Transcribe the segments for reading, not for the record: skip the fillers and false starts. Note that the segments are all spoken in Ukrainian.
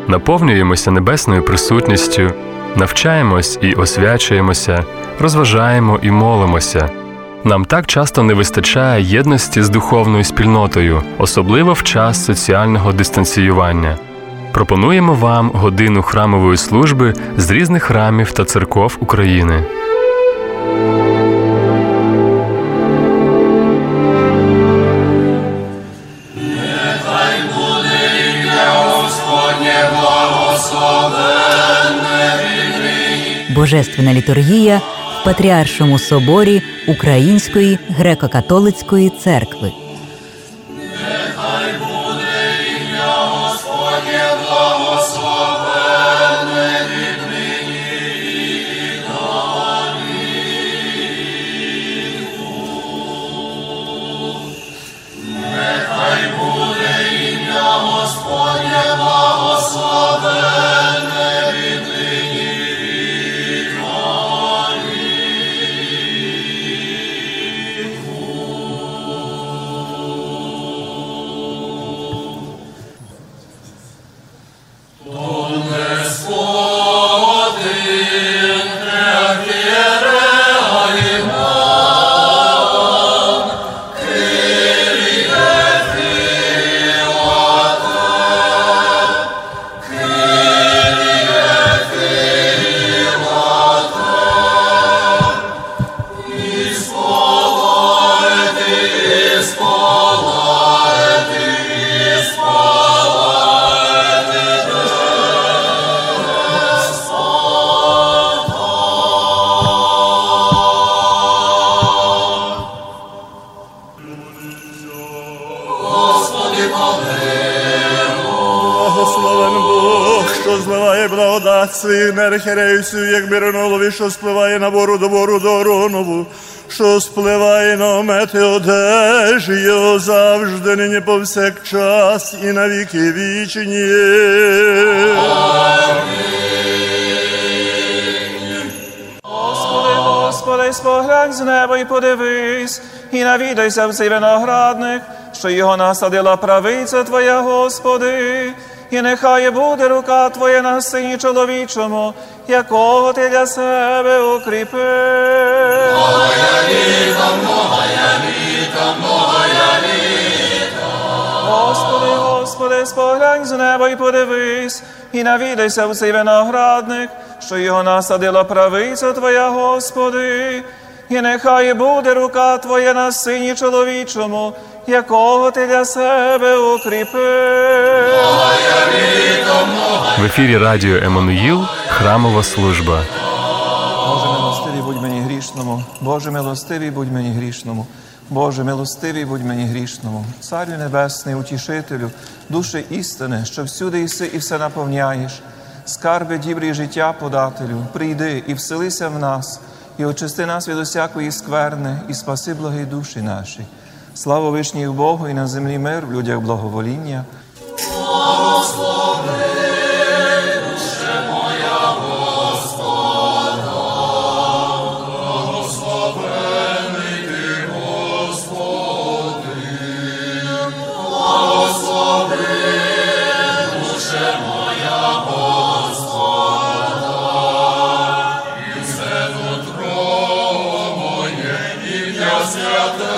наповнюємося небесною присутністю, навчаємось і освячуємося, розважаємо і молимося. Нам так часто не вистачає єдності з духовною спільнотою, особливо в час соціального дистанціювання. Пропонуємо вам годину храмової служби з різних храмів та церков України. Божественна літургія в Патріаршому соборі Української греко-католицької церкви. Син архієреїв, як миронові, що спливає на бору до бору до Оронову, що спливає на омети одежі його завжди, нині повсякчас і на віки вічні. Господи, Господи, споглянь з неба і подивись, і навідайся в цей виноградник, що його насадила правиця Твоя, Господи. І нехай буде рука Твоя на сині чоловічому, якого Ти для себе укріпив. Многая літа. Господи, Господи, споглянь з неба і подивись, і навідайся в цей виноградник, що його насадила правиця Твоя, Господи. І нехай буде рука Твоя на сині чоловічому, якого Ти для себе укріпив. В ефірі радіо Еммануїл «Храмова служба». Боже милостивий, будь мені грішному. Боже милостивий, будь мені грішному. Боже милостивий, будь мені грішному. Царю небесний, утішителю, душі істини, що всюди єси і все наповняєш. Скарби дібрі життя подателю, прийди і вселися в нас, і очисти нас від усякої скверни, і спаси благі душі наші. Слава вишній Богу, і на землі мир, в людях благовоління. Благослови, душе моя Господа, благословений Ти, Господи. Благослови, душе моя Господа, і все нутро моє, ім'я святе.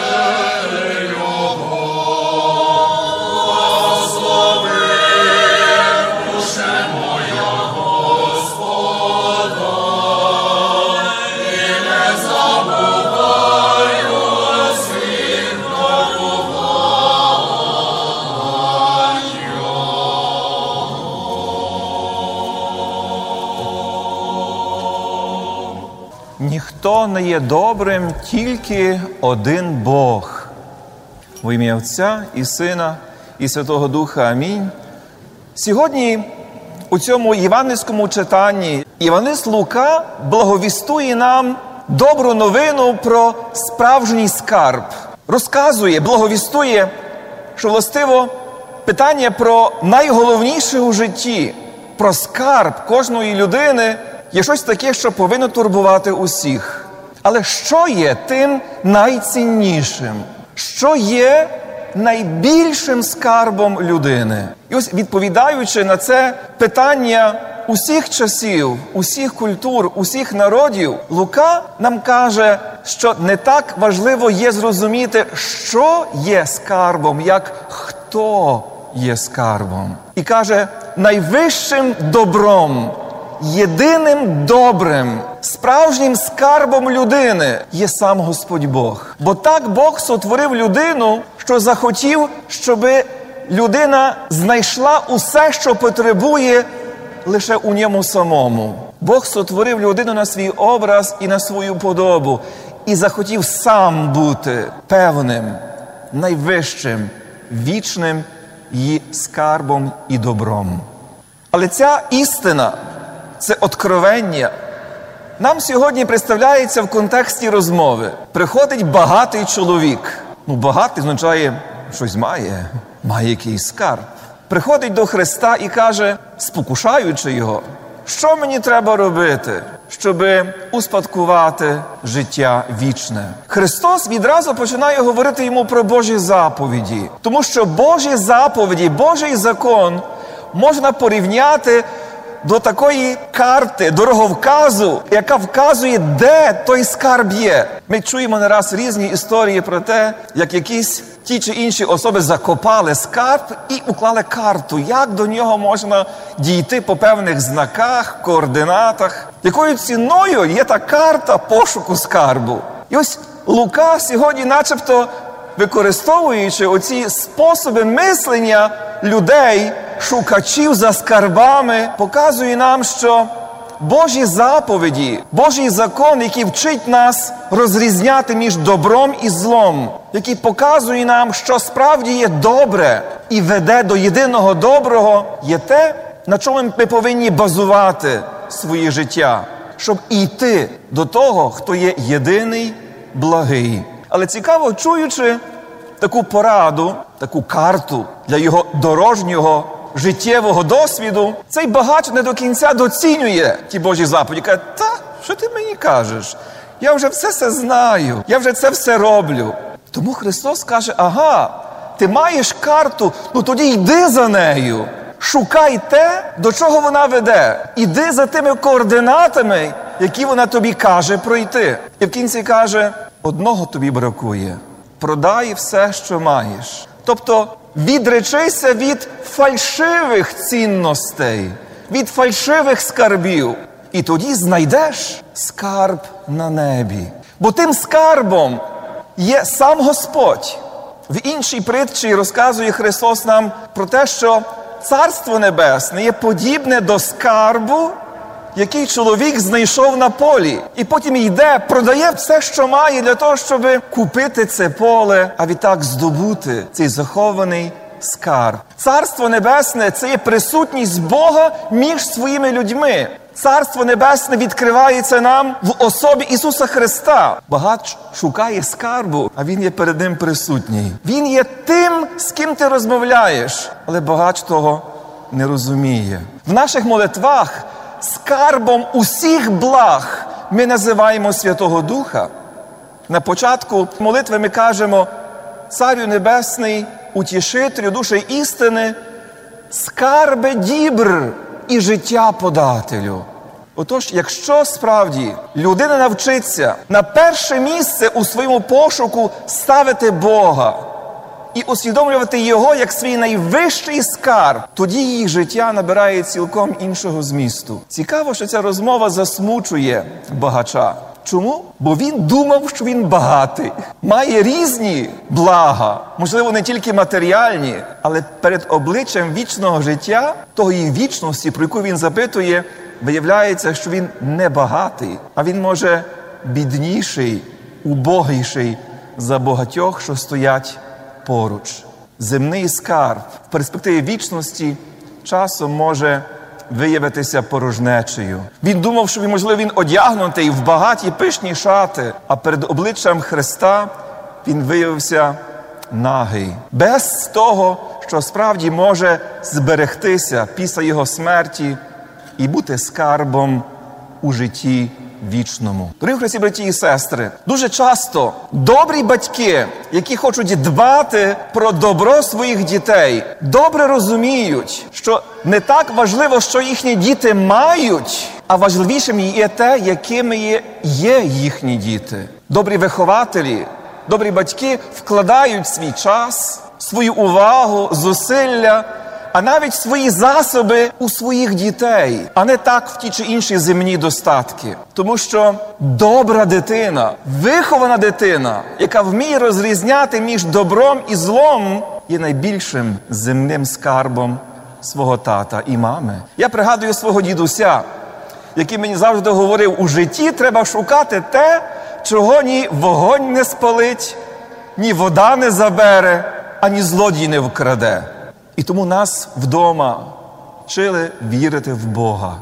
Ніхто не є добрим, тільки один Бог. В ім'я Отця і Сина і Святого Духа. Амінь. Сьогодні у цьому євангельському читанні євангелист Лука благовістує нам добру новину про справжній скарб. Розказує, благовістує, що властиво питання про найголовніше у житті, про скарб кожної людини є щось таке, що повинно турбувати усіх. Але що є тим найціннішим? Що є найбільшим скарбом людини. І ось відповідаючи на це питання усіх часів, усіх культур, усіх народів, Лука нам каже, що не так важливо є зрозуміти, що є скарбом, як хто є скарбом. І каже, найвищим добром, єдиним добрим, справжнім скарбом людини є сам Господь Бог. Бо так Бог сотворив людину, що захотів, щоб людина знайшла усе, що потребує, лише у ньому самому. Бог сотворив людину на свій образ і на свою подобу. І захотів сам бути певним, найвищим, вічним її скарбом і добром. Але ця істина, це откровення, нам сьогодні представляється в контексті розмови. Приходить багатий чоловік. Багатий означає, щось має якийсь скарб. Приходить до Христа і каже, спокушаючи його, що мені треба робити, щоб успадкувати життя вічне. Христос відразу починає говорити йому про Божі заповіді. Тому що Божі заповіді, Божий закон можна порівняти до такої карти, дороговказу, яка вказує, де той скарб є. Ми чуємо не раз різні історії про те, як якісь ті чи інші особи закопали скарб і уклали карту, як до нього можна дійти по певних знаках, координатах. Якою ціною є та карта пошуку скарбу. І ось Лука сьогодні начебто, використовуючи оці способи мислення людей, шукачів за скарбами, показує нам, що Божі заповіді, Божий закон, який вчить нас розрізняти між добром і злом, який показує нам, що справді є добре і веде до єдиного доброго, є те, на чому ми повинні базувати своє життя, щоб йти до того, хто є єдиний, благий. Але цікаво, чуючи таку пораду, таку карту для його дорожнього життєвого досвіду, цей багач не до кінця доцінює ті Божі заповіді. Каже, що ти мені кажеш? Я вже все знаю, я вже це все роблю. Тому Христос каже, ти маєш карту, тоді йди за нею. Шукай те, до чого вона веде. Іди за тими координатами, які вона тобі каже пройти. І в кінці каже, одного тобі бракує. Продай все, що маєш. Тобто, відречися від фальшивих цінностей, від фальшивих скарбів. І тоді знайдеш скарб на небі. Бо тим скарбом є сам Господь. В іншій притчі розказує Христос нам про те, що Царство Небесне є подібне до скарбу, який чоловік знайшов на полі. І потім йде, продає все, що має, для того, щоб купити це поле, а відтак здобути цей захований скарб. Царство Небесне – це є присутність Бога між своїми людьми. Царство Небесне відкривається нам в особі Ісуса Христа. Багач шукає скарбу, а Він є перед ним присутній. Він є тим, з ким ти розмовляєш, але багач того не розуміє. В наших молитвах скарбом усіх благ ми називаємо Святого Духа. На початку молитви ми кажемо «Царю Небесний, утішителю душі істини, скарбе дібр і життя подателю». Отож, якщо справді людина навчиться на перше місце у своєму пошуку ставити Бога і усвідомлювати Його як свій найвищий скарб, тоді її життя набирає цілком іншого змісту. Цікаво, що ця розмова засмучує багача. Чому? Бо він думав, що він багатий. Має різні блага, можливо, не тільки матеріальні, але перед обличчям вічного життя, тої вічності, про яку він запитує, виявляється, що він не багатий, а він, може, бідніший, убогіший за багатьох, що стоять поруч. Земний скарб в перспективі вічності часом може виявитися порожнечею. Він думав, що, можливо, він одягнутий в багаті пишні шати, а перед обличчям Христа він виявився нагий. Без того, що справді може зберегтися після його смерті і бути скарбом у житті вічному. Дорогі Христі, браті і сестри, дуже часто добрі батьки, які хочуть дбати про добро своїх дітей, добре розуміють, що не так важливо, що їхні діти мають, а важливішим є те, якими є їхні діти. Добрі вихователі, добрі батьки вкладають свій час, свою увагу, зусилля, а навіть свої засоби у своїх дітей, а не так в ті чи інші земні достатки. Тому що добра дитина, вихована дитина, яка вміє розрізняти між добром і злом, є найбільшим земним скарбом свого тата і мами. Я пригадую свого дідуся, який мені завжди говорив, у житті треба шукати те, чого ні вогонь не спалить, ні вода не забере, ані злодій не вкраде. І тому нас вдома вчили вірити в Бога,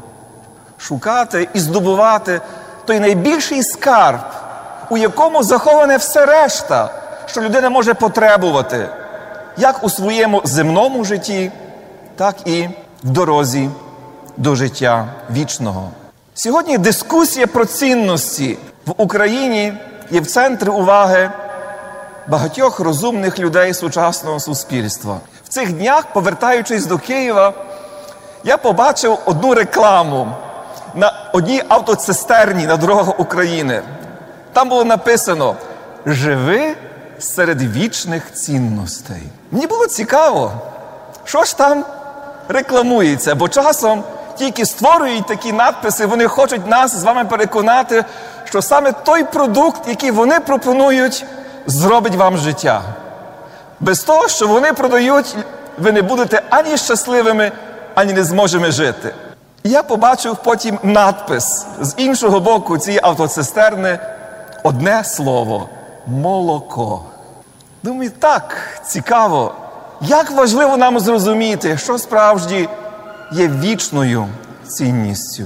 шукати і здобувати той найбільший скарб, у якому заховане все решта, що людина може потребувати, як у своєму земному житті, так і в дорозі до життя вічного. Сьогодні дискусія про цінності в Україні є в центрі уваги багатьох розумних людей сучасного суспільства. В цих днях, повертаючись до Києва, я побачив одну рекламу на одній автоцистерні на дорогах України. Там було написано «Живи серед вічних цінностей». Мені було цікаво, що ж там рекламується, бо часом тільки створюють такі надписи, вони хочуть нас з вами переконати, що саме той продукт, який вони пропонують, зробить вам життя. Без того, що вони продають, ви не будете ані щасливими, ані не зможете жити. І я побачив потім надпис з іншого боку цієї автоцистерни одне слово – молоко. Думаю, так, цікаво, як важливо нам зрозуміти, що справді є вічною цінністю.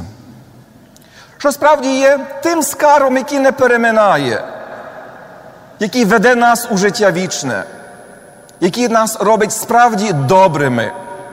Що справді є тим скарбом, який не переминає, який веде нас у життя вічне, який нас робить справді добрими.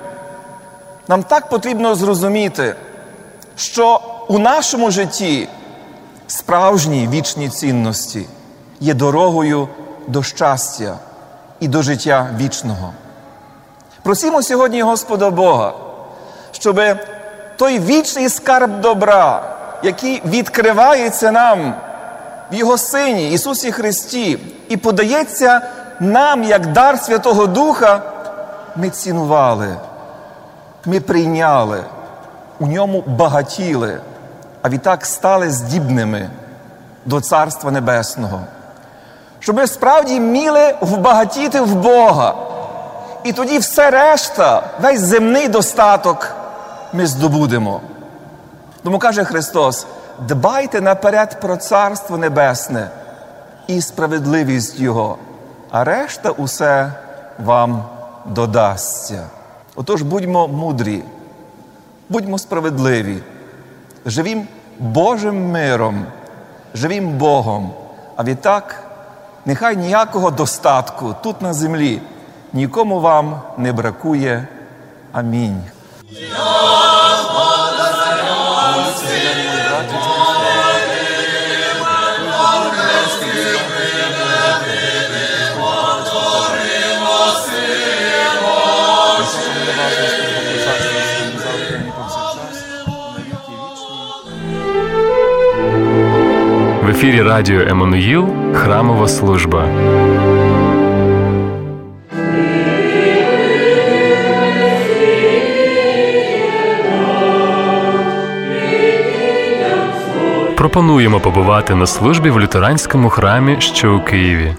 Нам так потрібно зрозуміти, що у нашому житті справжні вічні цінності є дорогою до щастя і до життя вічного. Просімо сьогодні Господа Бога, щоб той вічний скарб добра, який відкривається нам в Його Сині, Ісусі Христі, і подається нам, як дар Святого Духа, ми цінували, ми прийняли, у ньому багатіли, а відтак стали здібними до Царства Небесного. Щоб ми справді вміли вбагатіти в Бога. І тоді все решта, весь земний достаток ми здобудемо. Тому каже Христос, дбайте наперед про Царство Небесне і справедливість Його, а решта усе вам додасться. Отож, будьмо мудрі, будьмо справедливі, живім Божим миром, живім Богом, а відтак нехай ніякого достатку тут на землі нікому вам не бракує. Амінь. В ефірі радіо Еммануїл «Храмова служба». Пропонуємо побувати на службі в лютеранському храмі, що у Києві.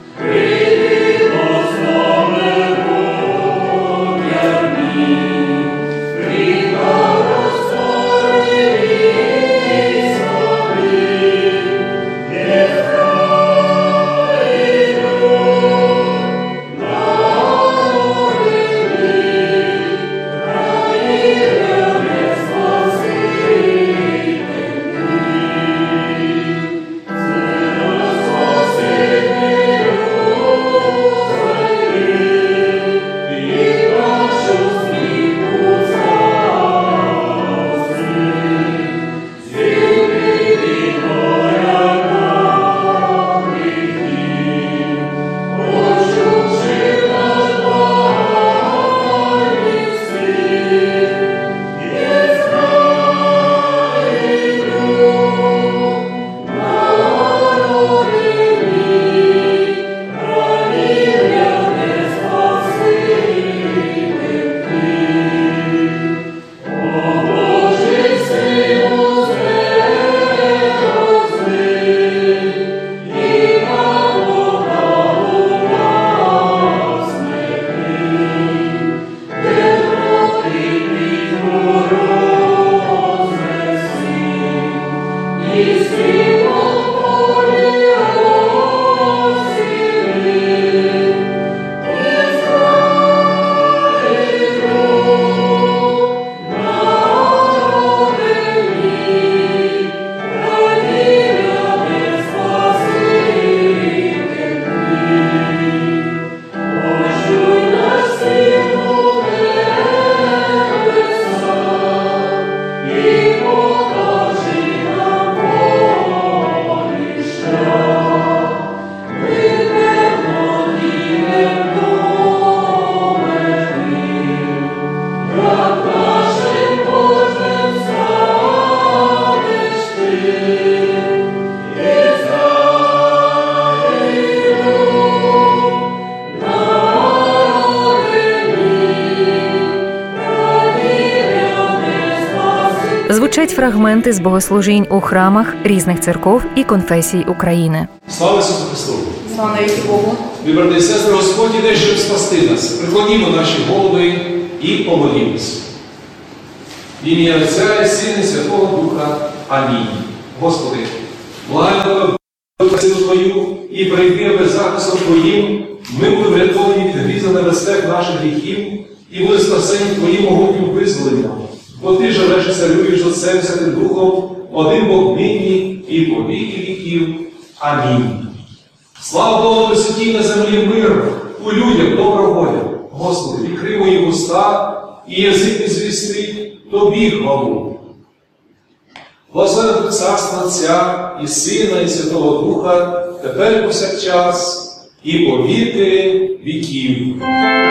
звучать фрагменти з богослужінь у храмах різних церков і конфесій України. Слава Ісусу Христу! Слава навіки Богу! Любі брати і сестри, Господь іде, щоб спасти нас. Приклонімо наші голови і помолімось. В ім'я Отця і Сина і Святого Духа. Амінь. Господи, благаю Силу Твою і прийди без захистом Твоїм, ми були врятовані від гріза небезпек наших гріхів і були спасені Твоїм могутнім визволенням. Бо Ти живеш і царюєш з Отцем і Святим Духом, один Бог нині і по віки віків. Амінь. Слава Богу, високій на землі мир, у людях добра воля. Господи, відкрий мої уста і язик не звістить Тобі хвалу. Благословенне Царство Отця і Сина, і Святого Духа, тепер і повсякчас, і по віки віків.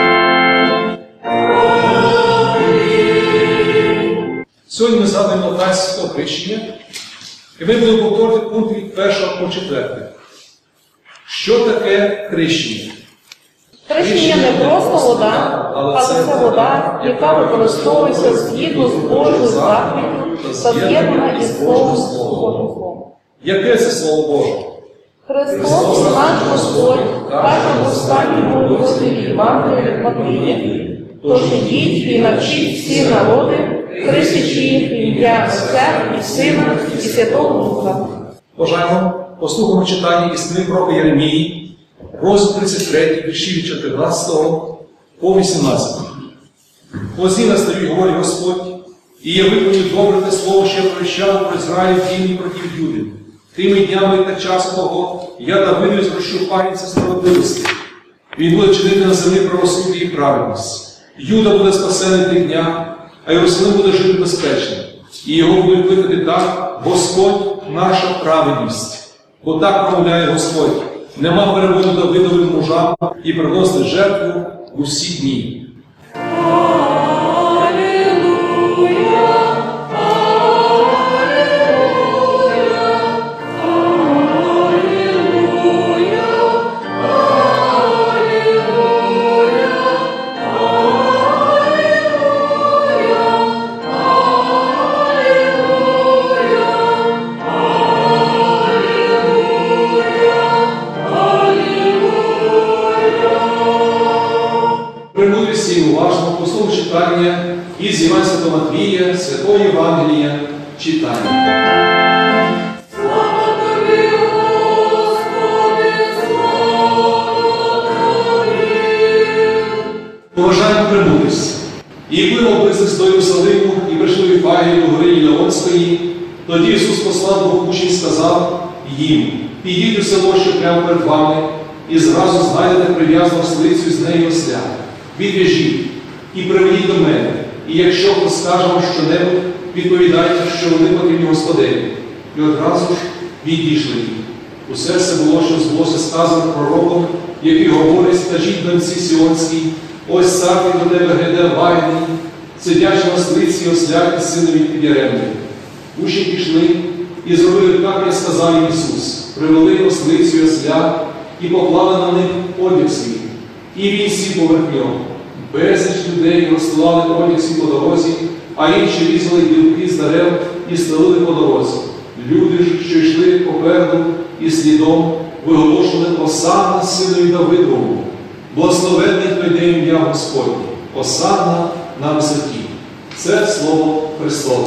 Сьогодні ми згадуємо таїнство хрещення, і ми будемо повторити пункти від 1 по 4. Що таке хрещення? Хрещення не просто вода, але це вода, яка використовується згідно з Божою заповіддю та з'єднана із Словом Божим. Яке це Слово Боже? Христос, наш Господь, каже в останньому розділі Євангелія від Матвія: «Тож ідіть і навчіть всі народи, хрестячи їх в ім'я Отця і Сина і Святого Духа». Бажаємо послухаємо читання із книги пророка Єремії, розділ 33, вірші від 14 по 18. «Ось я стою, говорить Господь, і я виконую добре те слово, що я провіщав про Ізраїль в дні проти Юди. Тими днями та часу того я Давидові зрощу пам'ять справедливості. Він буде чинити на землі правосуддя і праведність. Юда буде спасений в тих днях, а Єрусалим буде жити безпечно. І його будуть кликати так: Господь наша праведність. Бо так промовляє Господь: нема переводу Давидовим мужам і приносити жертву в усі дні». Примудрість і уважно послухай читання із Євангелія Святого Матвія, Святого Євангелія, читання. Поважаємо премудрість. І коли ми близько до Єрусалиму і прийшли в Іфагію до гори Ілеонської, тоді Ісус послав двох учнів і сказав їм: «Підіть у село, що прямо перед вами, і зразу знайдете прив'язану ослицю з нею осля. Відв'яжіть і приведіть до мене, і якщо хто скаже вам що-небудь, відповідайте, що вони потрібні Господеві». І одразу ж відійшли їх. Усе це було, що збулося сказано пророком, який говорить: «Скажіть доньці Сіонській, ось цар до тебе гряде лагідний, сидячи на ослиці і осляки синові під яремнею». Учні пішли і зробили так, як сказав їм Ісус. Привели ослицю і осля і поклали на них одяг свій. І він сів поверх нього. Безліч людей розсилали одяг свій по дорозі, а інші різали гілки з дерев і стелили по дорозі. Люди ж, що йшли попереду і слідом, виголошували: «Осанна синові Давидовому! Благословенний хто йде в ім'я Господнє! Осанна на висоті!» Це слово Христове.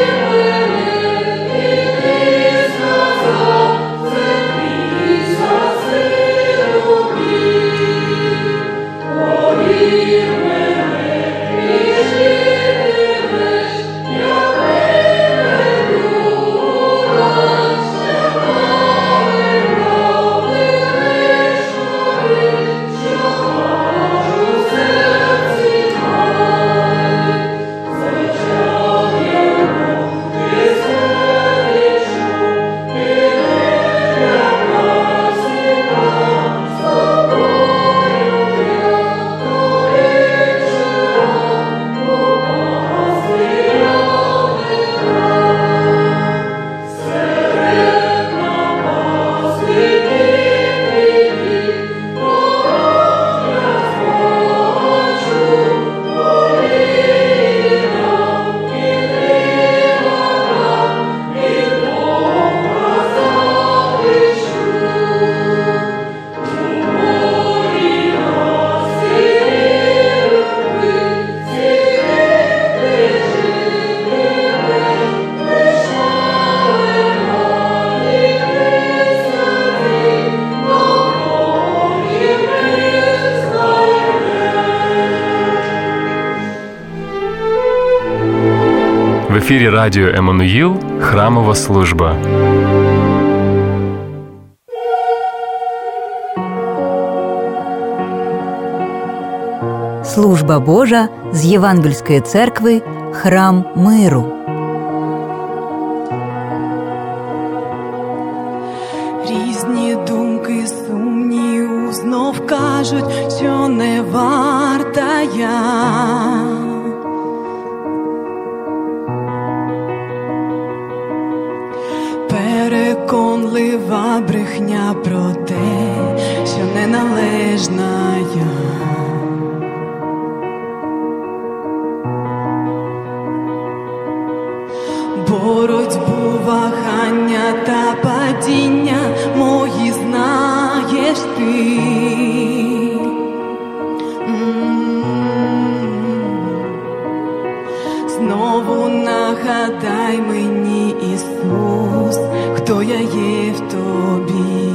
Jesus. ефірі радіо Еммануїл «Храмова служба». Служба Божа з Євангельської церкви «Храм миру». Різні думки сумні знов кажуть, що не варта я. Переконлива брехня про те, що неналежна я. Боротьбу, вагання та падіння мої знаєш ти. Знову нагадай мені, Ісус, хто я є в тобі.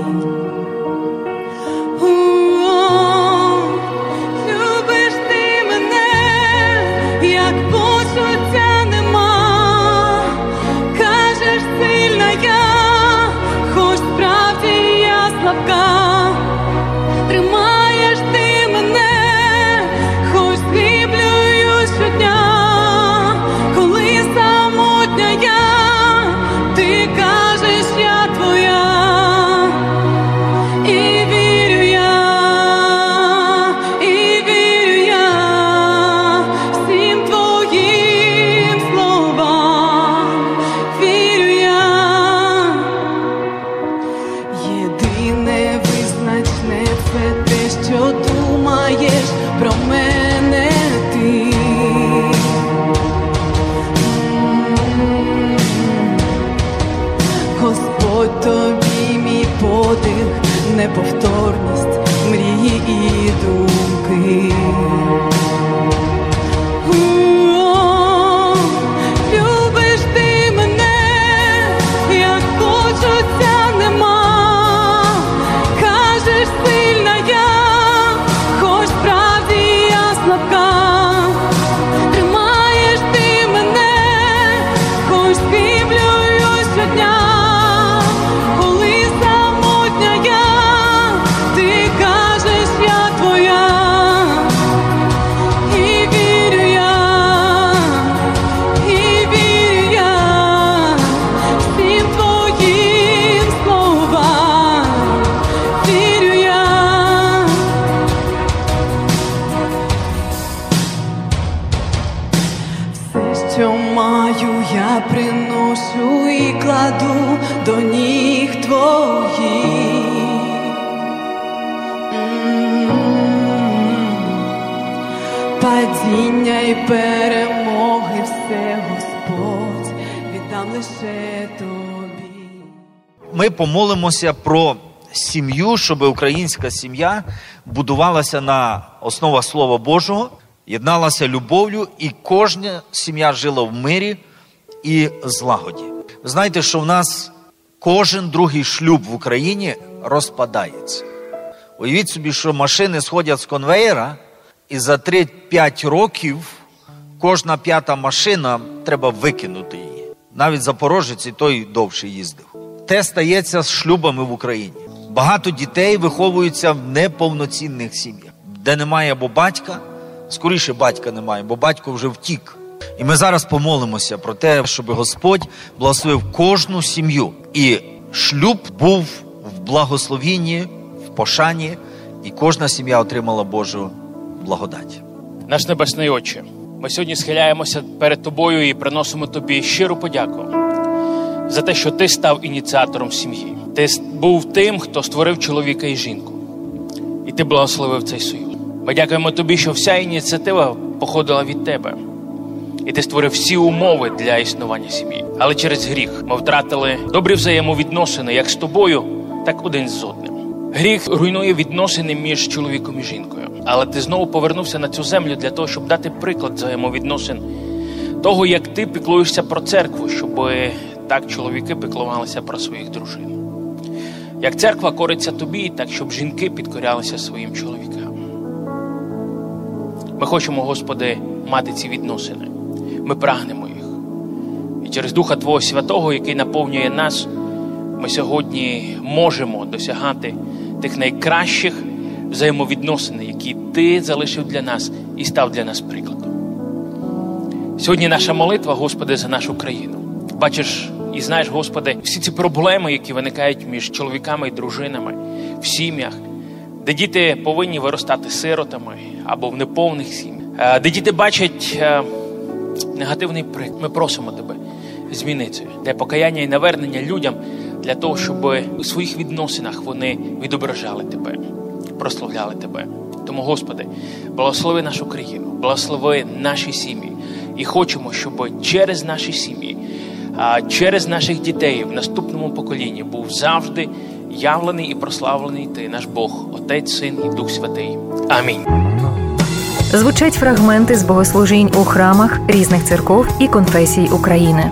Любиш ти мене, як почуття нема. Кажеш, сильна я, хоч справді я слабка. Тримаєш ти мене, хоч зліплюю щодня. Коли самотня я, ти кажеш, я твоя. І вірю я всім твоїм словам. Вірю я. Єдине визначне – це те, що думаєш про мене ти. Господь, тобі мій подих, неповторність, мрії і думки. Любиш ти мене, як почуття нема. Кажеш, сильна я, хоч справді я слабка. Тримаєш ти мене, хоч зліплюю щодня. Коли самотня я, ти кажеш, я твоя. І вірю я всім твоїм словам. Вірю я. Все, що маю, я приношу і кладу до ніг твоїх. Падіння й перемоги все, Господь, віддам лише тобі. Ми помолимося про сім'ю, щоб українська сім'я будувалася на основах Слова Божого, єдналася любов'ю, і кожна сім'я жила в мирі і злагоді. Ви знаєте, що в нас кожен другий шлюб в Україні розпадається. Уявіть собі, що машини сходять з конвеєра, і за 3-5 років кожна 5-та машина, треба викинути її. Навіть запорожець і той довше їздив. Те стається з шлюбами в Україні. Багато дітей виховуються в неповноцінних сім'ях, де немає або батька, скоріше батька немає, бо батько вже втік. І ми зараз помолимося про те, щоб Господь благословив кожну сім'ю. І шлюб був в благословінні, в пошані, і кожна сім'я отримала Божу благодать. Наш Небесний Отче, ми сьогодні схиляємося перед Тобою і приносимо Тобі щиру подяку за те, що Ти став ініціатором сім'ї. Ти був тим, хто створив чоловіка і жінку. І Ти благословив цей союз. Ми дякуємо Тобі, що вся ініціатива походила від Тебе. І Ти створив всі умови для існування сім'ї. Але через гріх ми втратили добрі взаємовідносини як з Тобою, так один з одним. Гріх руйнує відносини між чоловіком і жінкою. Але Ти знову повернувся на цю землю для того, щоб дати приклад взаємовідносин того, як Ти піклуєшся про церкву, щоб так чоловіки піклувалися про своїх дружин. Як церква кориться Тобі, так щоб жінки підкорялися своїм чоловікам. Ми хочемо, Господи, мати ці відносини. Ми прагнемо їх. через Духа Твого Святого, який наповнює нас, ми сьогодні можемо досягати тих найкращих взаємовідносин, які Ти залишив для нас і став для нас прикладом. Сьогодні наша молитва, Господи, за нашу країну. Бачиш і знаєш, Господи, всі ці проблеми, які виникають між чоловіками і дружинами в сім'ях, де діти повинні виростати сиротами або в неповних сім'ях, де діти бачать негативний приклад. Ми просимо Тебе, зміни це, де покаяння і навернення людям для того, щоб у своїх відносинах вони відображали Тебе, прославляли Тебе. Тому, Господи, благослови нашу країну, благослови наші сім'ї. І хочемо, щоб через наші сім'ї, через наших дітей в наступному поколінні був завжди явлений і прославлений Ти, наш Бог, Отець, Син і Дух Святий. Амінь. Звучать фрагменти з богослужінь у храмах різних церков і конфесій України.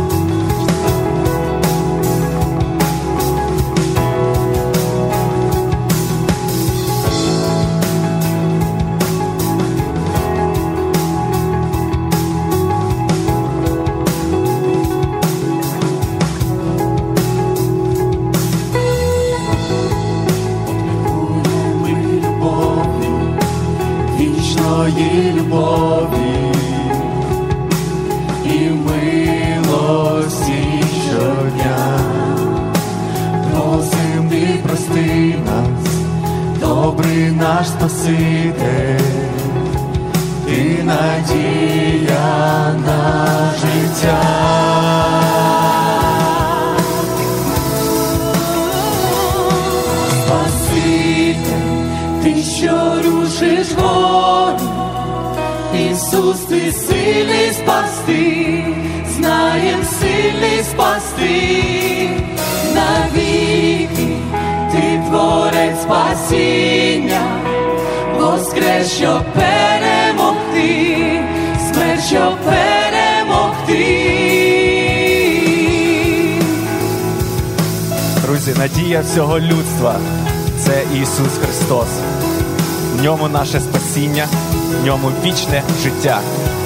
Вічної любові і милості щодня. Просим і прости нас, добрий наш Спаситель, Ти надія на життя. Спаситель, Ти, що рушиш гору, Ісус, Ти сильний спасти, знаєм сильний спасти, навіки Ти творець спасіння, воскрес, щоб перемогти, смерть, щоб перемогти. Друзі, надія всього людства – це Ісус Христос. В ньому наше спасіння, в ньому вічне життя.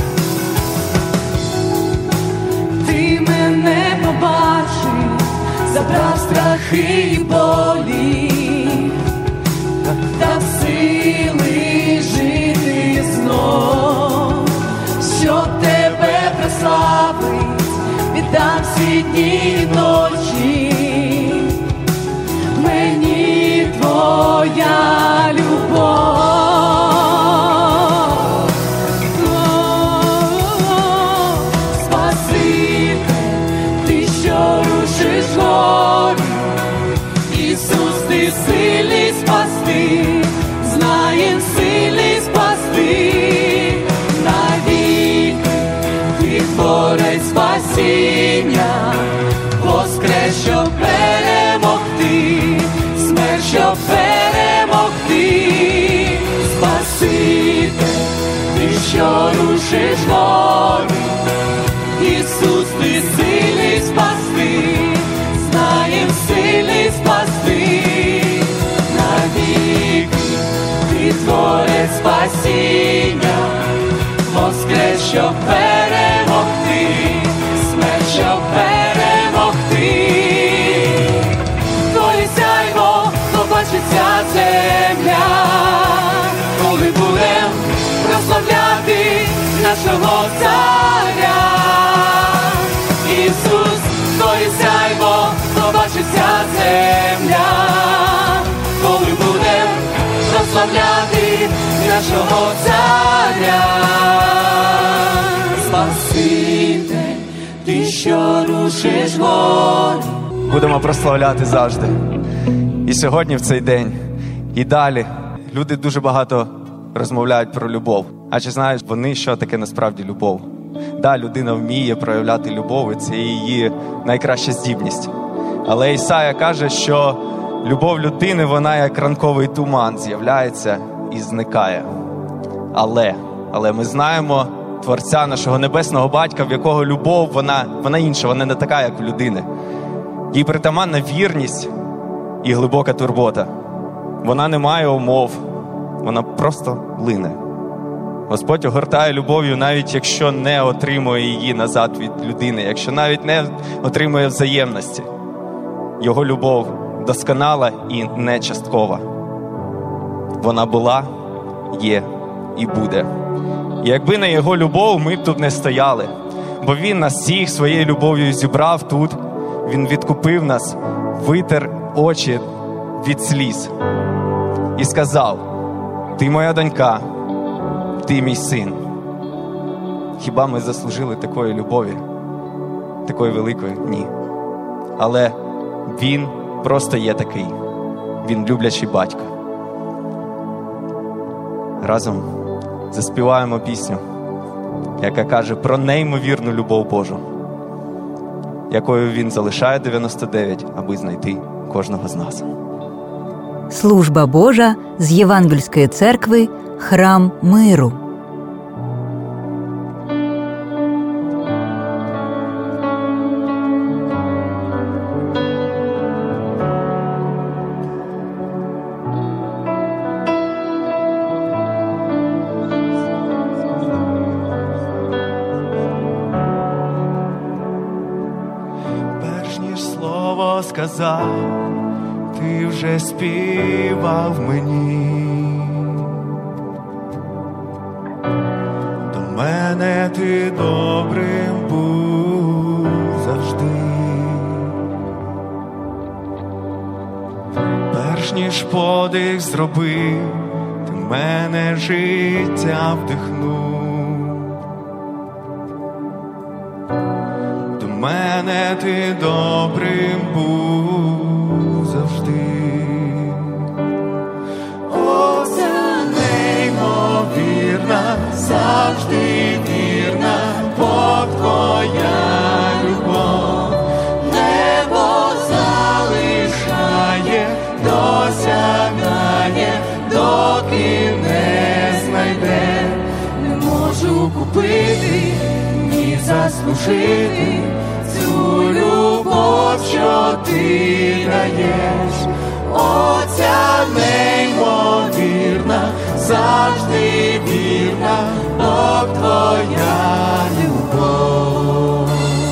Ти мене побачив, забрав страхи і болі, дав сили жити знов, щоб тебе прославить, віддам всі дні і ночі. Мені твоя любов. Ісус, Ти сильний спасти, знаєм сильний спасти, навіки Ти творець спасіння, воскрес, щоб перемогти, смерть, щоб перемогти. Спаситель, Ти, що рушиш гори, Ісус, Ти сильний спасти, знаєм сильний спасти, навіки Ти творець спасіння, воскрес, щоб перемогти, смерть, щоб перемогти. Твоє сяйво побачиться земля, коли будем прославляти нашого царя. Ісус, Твоє сяйво побачиться земля, коли будем прославляти нашого царя. Спаситель, Ти, що рушиш гори. Будемо прославляти завжди. І сьогодні в цей день, і далі. Люди дуже багато розмовляють про любов. А чи знаєш вони, що таке насправді любов? Да, людина вміє проявляти любов, і це її найкраща здібність. Але Ісая каже, що любов людини, вона як ранковий туман, з'являється і зникає. Але ми знаємо Творця, нашого Небесного Батька, в якого любов, вона інша, вона не така, як в людини. Їй притаманна вірність і глибока турбота. Вона не має умов, вона просто лине. Господь огортає любов'ю, навіть якщо не отримує її назад від людини, якщо навіть не отримує взаємності. Його любов досконала і не часткова. Вона була, є і буде. І якби не Його любов, ми б тут не стояли. Бо Він нас всіх своєю любов'ю зібрав тут. Він відкупив нас, витер очі від сліз. І сказав: ти моя донька, ти мій син. Хіба ми заслужили такої любові? Такої великої? Ні. Але Він просто є такий. Він люблячий батько. Разом заспіваємо пісню, яка каже про неймовірну любов Божу, якою Він залишає 99, аби знайти кожного з нас. Служба Божа з Євангельської церкви «Храм миру». Перш ніж слово сказав, ти вже співав мені. До мене ти добрим був завжди. Перш ніж подих зробив, ти в мене життя вдихнув. До мене ти добрим був завжди. О, ця неймовірна, завжди вірна, Бог твоя любов. Небо залишає, досягає, доки не знайде. Не можу купити, ні заслужити цю любов, що ти даєш. О, ця неймовірна, завжди вірна, Бог твоя любов.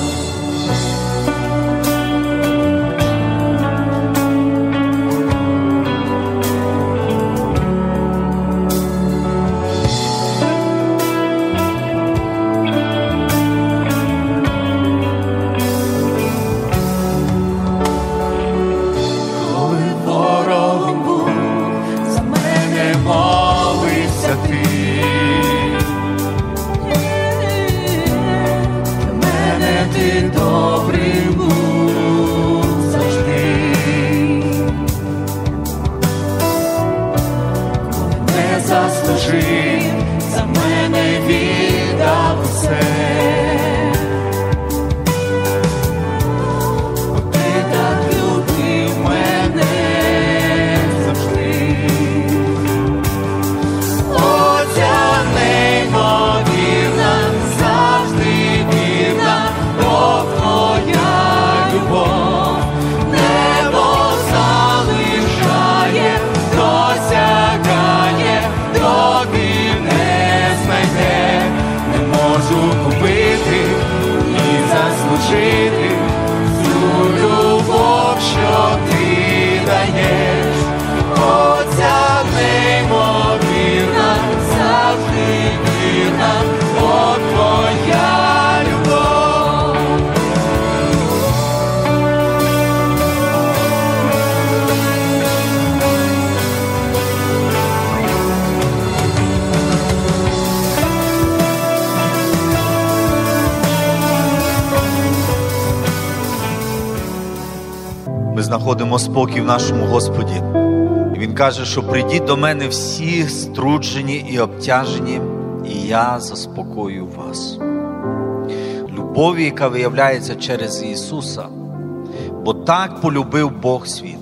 За мене віддав усе. Ти так любив мене завжди. О, ця неймовірна, завжди вірна, Бог твоя любов. Небо залишає, досягає, доки не знайде. Не можу купити і заслужити цю любов, що ти даєш. О, ця неймовірна, завжди вірна, Бог твоя любов. Ми знаходимо спокій в нашому Господі. І Він каже, що прийдіть до мене всі струджені і обтяжені, і я заспокою вас. Любові, яка виявляється через Ісуса. Бо так полюбив Бог світ,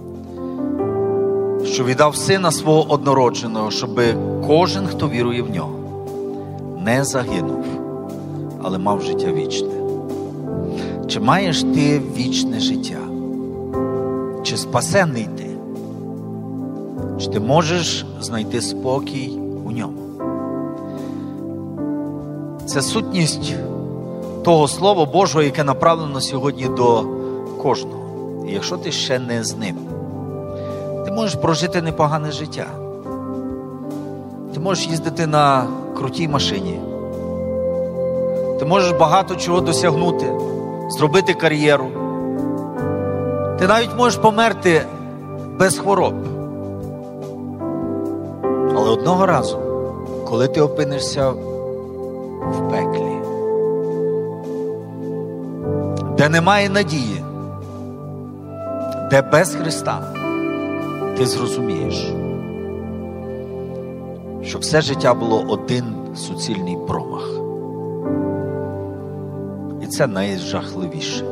що віддав Сина Свого однородженого, щоб кожен, хто вірує в Нього, не загинув, але мав життя вічне. Чи маєш ти вічне життя? Чи спасенний ти? Чи ти можеш знайти спокій у Ньому? Це сутність того Слова Божого, яке направлено сьогодні до кожного. І якщо ти ще не з ним, ти можеш прожити непогане життя. Ти можеш їздити на крутій машині. Ти можеш багато чого досягнути, зробити кар'єру. Ти навіть можеш померти без хвороб. Але одного разу, коли ти опинишся в пеклі, де немає надії, де без Христа, ти зрозумієш, що все життя було один суцільний промах. І це найжахливіше.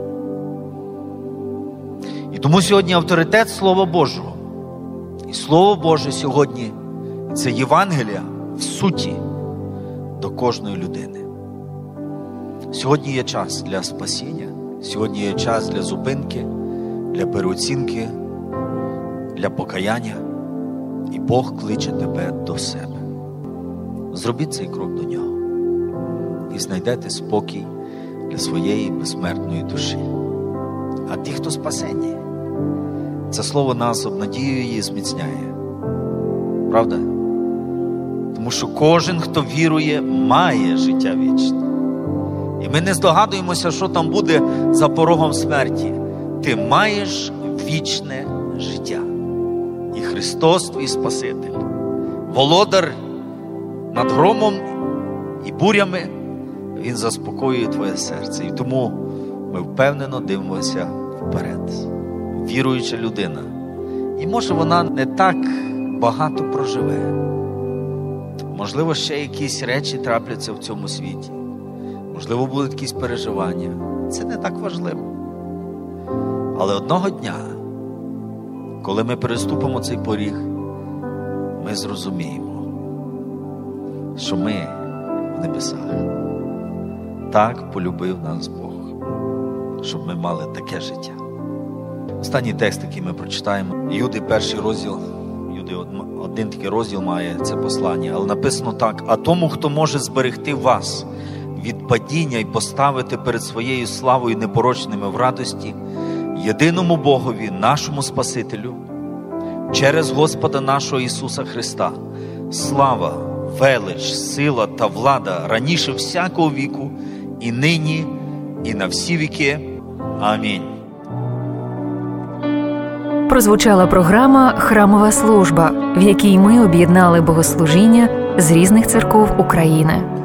І тому сьогодні авторитет Слова Божого. І Слово Боже сьогодні – це Євангелія в суті до кожної людини. Сьогодні є час для спасіння, сьогодні є час для зупинки, для переоцінки, для покаяння. І Бог кличе тебе до себе. Зробіть цей крок до Нього. І знайдете спокій для своєї безсмертної душі. А ті, хто спасені, це слово нас обнадіює і зміцняє. Правда? Тому що кожен, хто вірує, має життя вічне. І ми не здогадуємося, що там буде за порогом смерті. Ти маєш вічне життя. І Христос твій Спаситель, володар над громом і бурями, Він заспокоює твоє серце. І тому ми впевнено дивимося вперед. Віруюча людина. І може вона не так багато проживе. Можливо, ще якісь речі трапляться в цьому світі. Можливо, будуть якісь переживання. Це не так важливо. Але одного дня, коли ми переступимо цей поріг, ми зрозуміємо, що ми в небесах. Так полюбив нас Бог, щоб ми мали таке життя. Останній текст, який ми прочитаємо, Юди, 1 розділ, Юди один такий розділ має це послання, але написано так: «А тому, хто може зберегти вас від падіння і поставити перед своєю славою непорочними в радості, єдиному Богові, нашому Спасителю, через Господа нашого Ісуса Христа, слава, велич, сила та влада раніше всякого віку, і нині, і на всі віки. Амінь». Прозвучала програма «Храмова служба», в якій ми об'єднали богослужіння з різних церков України.